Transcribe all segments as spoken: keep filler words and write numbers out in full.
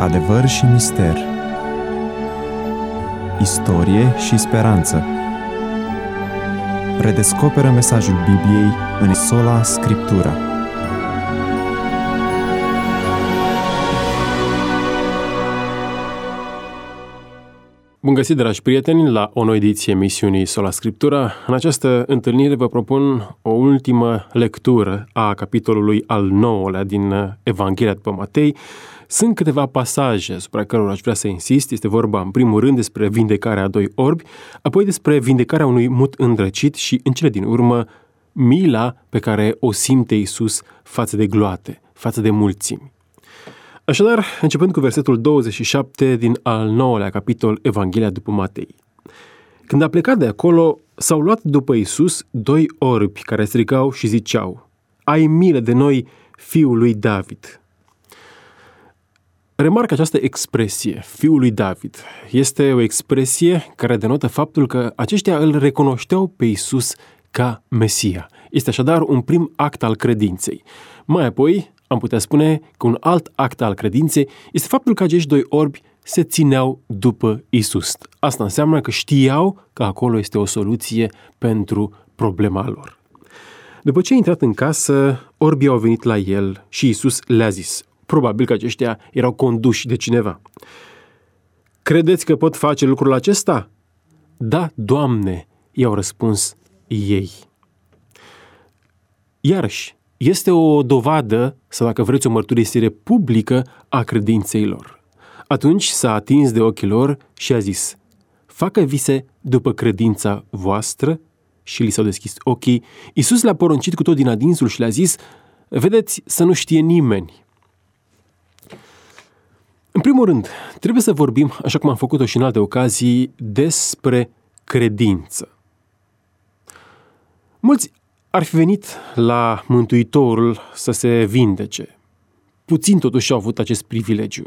Adevăr și mister, istorie și speranță. Redescoperă mesajul Bibliei în Sola Scriptura. Bun găsit, dragi prieteni, la o nouă ediție emisiunii Sola Scriptura. În această întâlnire vă propun o ultimă lectură a capitolului al nouălea din Evanghelia după Matei. Sunt câteva pasaje asupra cărora aș vrea să insist. Este vorba, în primul rând, despre vindecarea a doi orbi, apoi despre vindecarea unui mut îndrăcit și, în cele din urmă, mila pe care o simte Iisus față de gloate, față de mulțimi. Așadar, începând cu versetul douăzeci și șapte din al nouălea capitol Evanghelia după Matei. Când a plecat de acolo, s-au luat după Iisus doi orbi care strigau și ziceau: „Ai milă de noi, fiul lui David!” Remarcă această expresie, fiul lui David. Este o expresie care denotă faptul că aceștia îl recunoșteau pe Iisus ca Mesia. Este așadar un prim act al credinței. Mai apoi, am putea spune că un alt act al credinței este faptul că acești doi orbi se țineau după Iisus. Asta înseamnă că știau că acolo este o soluție pentru problema lor. După ce a intrat în casă, orbii au venit la el și Iisus le-a zis. Probabil că aceștia erau conduși de cineva. „Credeți că pot face lucrul acesta?” „Da, Doamne,” i-au răspuns ei. Iarăși, este o dovadă, sau dacă vreți o mărturisire publică a credinței lor. Atunci s-a atins de ochii lor și a zis: „Facă vise după credința voastră,” și li s-au deschis ochii. Iisus le-a poruncit cu tot din adinsul și le-a zis: „Vedeți să nu știe nimeni.” În primul rând, trebuie să vorbim, așa cum am făcut-o și în alte ocazii, despre credință. Mulți ar fi venit la Mântuitorul să se vindece. Puțin totuși au avut acest privilegiu.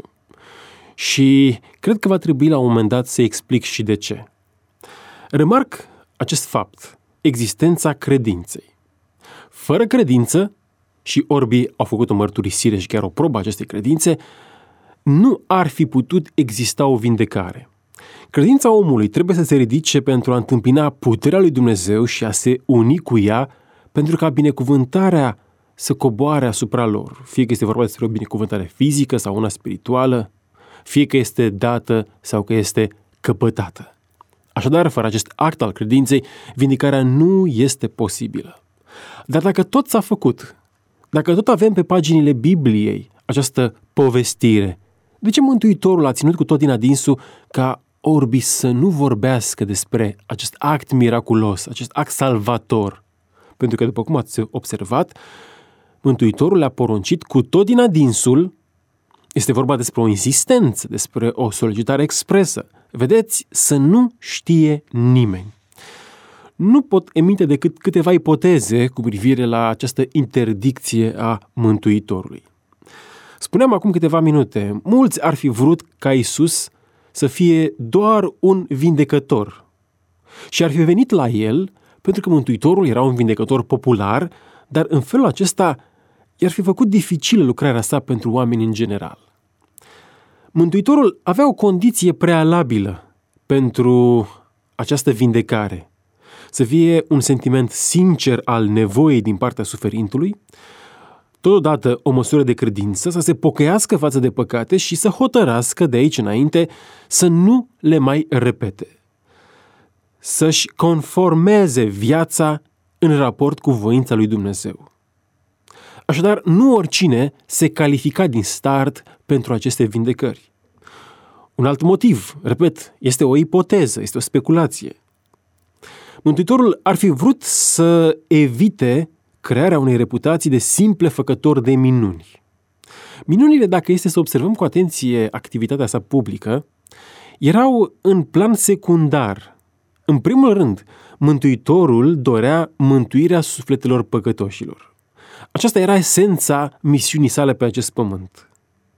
Și cred că va trebui la un moment dat să explic și de ce. Remarc acest fapt, existența credinței. Fără credință, și orbii au făcut o mărturisire și chiar o probă acestei credințe, nu ar fi putut exista o vindecare. Credința omului trebuie să se ridice pentru a întâmpina puterea lui Dumnezeu și a se uni cu ea pentru ca binecuvântarea să coboare asupra lor. Fie că este vorba despre o binecuvântare fizică sau una spirituală, fie că este dată sau că este căpătată. Așadar, fără acest act al credinței, vindecarea nu este posibilă. Dar dacă tot s-a făcut, dacă tot avem pe paginile Bibliei această povestire, de ce Mântuitorul a ținut cu tot din adinsul ca orbii să nu vorbească despre acest act miraculos, acest act salvator? Pentru că, după cum ați observat, Mântuitorul le-a poruncit cu tot din adinsul, este vorba despre o insistență, despre o solicitare expresă. Vedeți, să nu știe nimeni. Nu pot emite decât câteva ipoteze cu privire la această interdicție a Mântuitorului. Spuneam acum câteva minute, mulți ar fi vrut ca Iisus să fie doar un vindecător și ar fi venit la el pentru că Mântuitorul era un vindecător popular, dar în felul acesta i-ar fi făcut dificilă lucrarea sa pentru oameni în general. Mântuitorul avea o condiție prealabilă pentru această vindecare, să fie un sentiment sincer al nevoii din partea suferintului, totodată o măsură de credință, să se pocăiască față de păcate și să hotărască de aici înainte să nu le mai repete. Să-și conformeze viața în raport cu voința lui Dumnezeu. Așadar, nu oricine se califica din start pentru aceste vindecări. Un alt motiv, repet, este o ipoteză, este o speculație. Mântuitorul ar fi vrut să evite crearea unei reputații de simple făcător de minuni. Minunile, dacă este să observăm cu atenție activitatea sa publică, erau în plan secundar. În primul rând, Mântuitorul dorea mântuirea sufletelor păcătoșilor. Aceasta era esența misiunii sale pe acest pământ.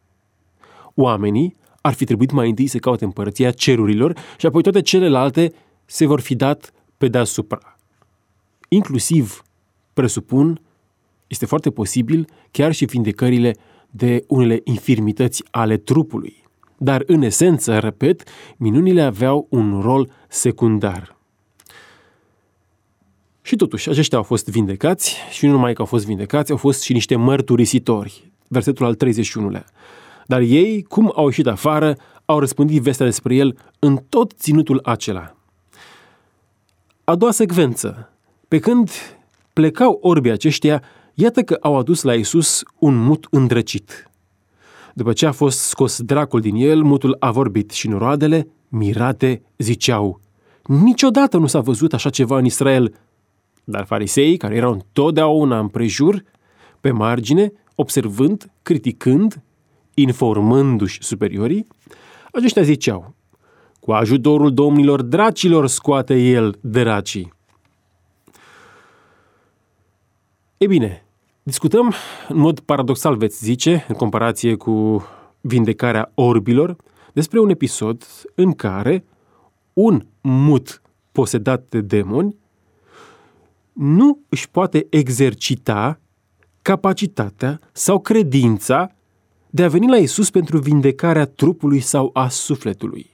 Oamenii ar fi trebuit mai întâi să caute împărăția cerurilor și apoi toate celelalte se vor fi dat pe deasupra. Inclusiv, presupun, este foarte posibil chiar și vindecările de unele infirmități ale trupului. Dar în esență, repet, minunile aveau un rol secundar. Și totuși, aceștia au fost vindecați și nu numai că au fost vindecați, au fost și niște mărturisitori. Versetul al treizeci și unu-lea. Dar ei, cum au ieșit afară, au răspândit vestea despre el în tot ținutul acela. A doua secvență. Pe când plecau orbii aceștia, iată că au adus la Iisus un mut îndrăcit. După ce a fost scos dracul din el, mutul a vorbit și noroadele, mirate, ziceau: niciodată nu s-a văzut așa ceva în Israel. Dar fariseii, care erau întotdeauna împrejur, pe margine, observând, criticând, informându-și superiorii, aceștia ziceau: cu ajutorul domnilor dracilor scoate el dracii. Ei bine, discutăm în mod paradoxal, veți zice, în comparație cu vindecarea orbilor, despre un episod în care un mut posedat de demoni nu își poate exercita capacitatea sau credința de a veni la Iisus pentru vindecarea trupului sau a sufletului.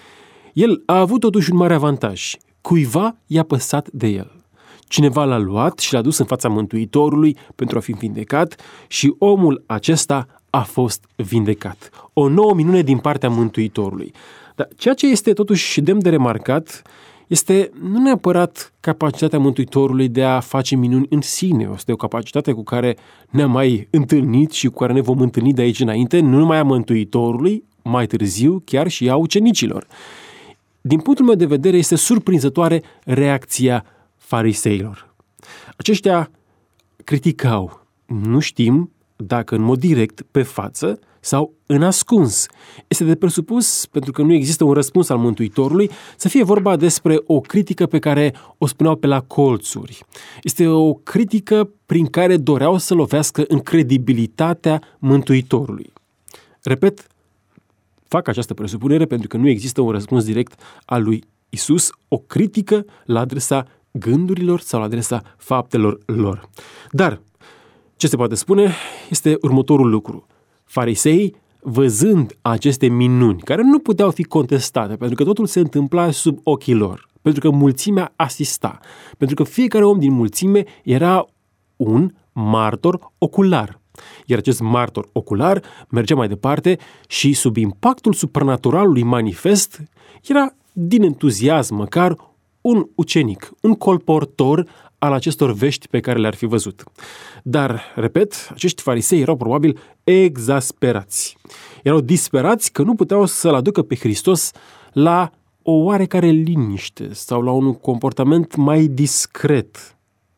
El a avut totuși un mare avantaj. Cuiva i-a păsat de el. Cineva l-a luat și l-a dus în fața Mântuitorului pentru a fi vindecat și omul acesta a fost vindecat. O nouă minune din partea Mântuitorului. Dar ceea ce este totuși demn de remarcat este nu neapărat capacitatea Mântuitorului de a face minuni în sine. Este o capacitate cu care ne-am mai întâlnit și cu care ne vom întâlni de aici înainte, nu numai a Mântuitorului, mai târziu chiar și a ucenicilor. Din punctul meu de vedere, este surprinzătoare reacția fariseilor. Aceștia criticau. Nu știm dacă în mod direct, pe față sau în ascuns. Este de presupus, pentru că nu există un răspuns al Mântuitorului, să fie vorba despre o critică pe care o spuneau pe la colțuri. Este o critică prin care doreau să lovească în credibilitatea Mântuitorului. Repet, fac această presupunere pentru că nu există un răspuns direct al lui Isus, o critică la adresa gândurilor sau la adresa faptelor lor. Dar ce se poate spune este următorul lucru. Fariseii, văzând aceste minuni, care nu puteau fi contestate, pentru că totul se întâmpla sub ochii lor, pentru că mulțimea asista, pentru că fiecare om din mulțime era un martor ocular. Iar acest martor ocular mergea mai departe și sub impactul supranaturalului manifest era din entuziasm măcar un ucenic, un colportor al acestor vești pe care le-ar fi văzut. Dar, repet, acești farisei erau probabil exasperați. Erau disperați că nu puteau să-L aducă pe Hristos la o oarecare liniște sau la un comportament mai discret.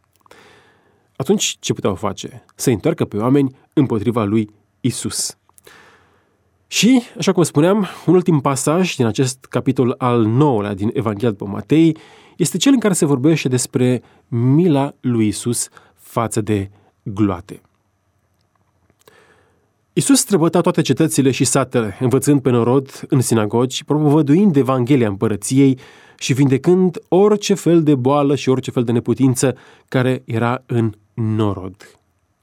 Atunci, ce puteau face? Să întoarcă pe oameni împotriva lui Isus. Și, așa cum spuneam, un ultim pasaj din acest capitol al nouălea din Evanghelia după Matei este cel în care se vorbește despre mila lui Isus față de gloate. Isus străbăta toate cetățile și satele, învățând pe norod în sinagogi, propovăduind Evanghelia împărăției și vindecând orice fel de boală și orice fel de neputință care era în norod.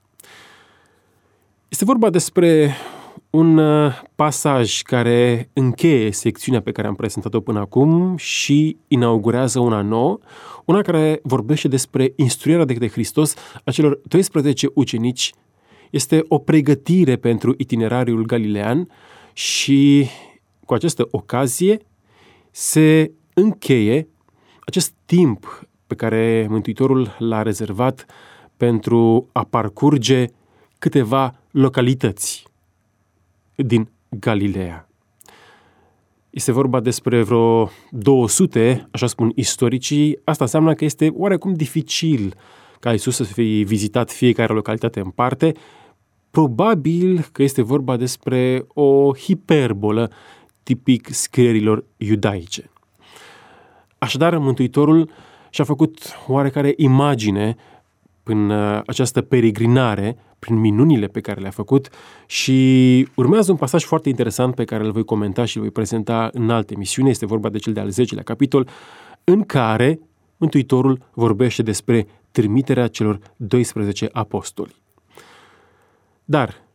Este vorba despre un pasaj care încheie secțiunea pe care am prezentat-o până acum și inaugurează una nouă, una care vorbește despre instruirea de Hristos a celor doisprezece ucenici. Este o pregătire pentru itinerariul galilean și cu această ocazie se încheie acest timp pe care Mântuitorul l-a rezervat pentru a parcurge câteva localități din Galileea. Este vorba despre vreo două sute, așa spun istoricii. Asta înseamnă că este oarecum dificil ca Iisus să fie vizitat fiecare localitate în parte. Probabil că este vorba despre o hiperbolă tipic scrierilor iudaice. Așadar, Mântuitorul și-a făcut oarecare imagine prin această peregrinare, prin minunile pe care le-a făcut și urmează un pasaj foarte interesant pe care îl voi comenta și îl voi prezenta în alte emisiuni. Este vorba de cel de-al zecelea capitol, în care Mântuitorul vorbește despre trimiterea celor doisprezece apostoli. Dar,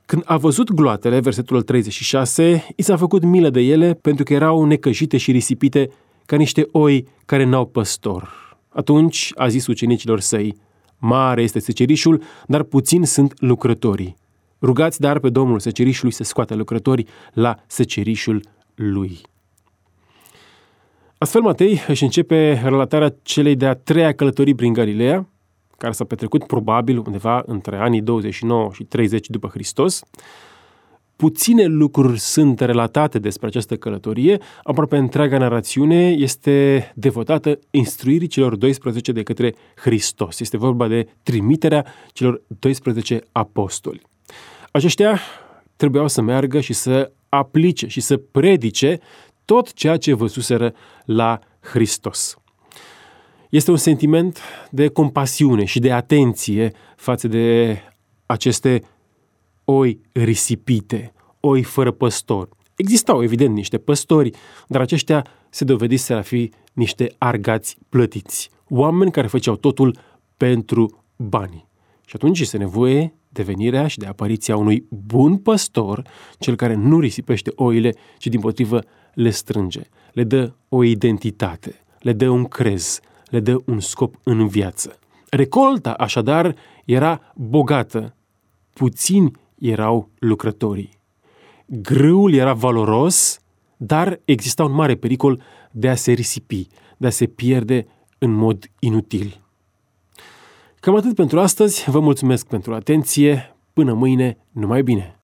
Când a văzut gloatele, versetul treizeci și șase, i s-a făcut milă de ele pentru că erau necăjite și risipite ca niște oi care n-au păstor. Atunci a zis ucenicilor săi: mare este secerișul, dar puțin sunt lucrătorii. Rugați dar pe Domnul secerișului să scoată lucrătorii la secerișul lui. Astfel, Matei își începe relatarea celei de-a treia călătorii prin Galileea, care s-a petrecut probabil undeva între anii douăzeci și nouă și treizeci după Hristos. Puține lucruri sunt relatate despre această călătorie, aproape întreaga narațiune este devotată instruirii celor doisprezece de către Hristos. Este vorba de trimiterea celor doisprezece apostoli. Aceștia trebuiau să meargă și să aplice și să predice tot ceea ce văzuseră la Hristos. Este un sentiment de compasiune și de atenție față de aceste oi risipite, oi fără păstor. Existau, evident, niște păstori, dar aceștia se dovediseră a fi niște argați plătiți, oameni care făceau totul pentru bani. Și atunci este nevoie de venirea și de apariția unui bun păstor, cel care nu risipește oile, ci dimpotrivă le strânge, le dă o identitate, le dă un crez, le dă un scop în viață. Recolta, așadar, era bogată, puțini erau lucrătorii. Grâul era valoros, dar exista un mare pericol de a se risipi, de a se pierde în mod inutil. Cam atât pentru astăzi, vă mulțumesc pentru atenție, până mâine, numai bine!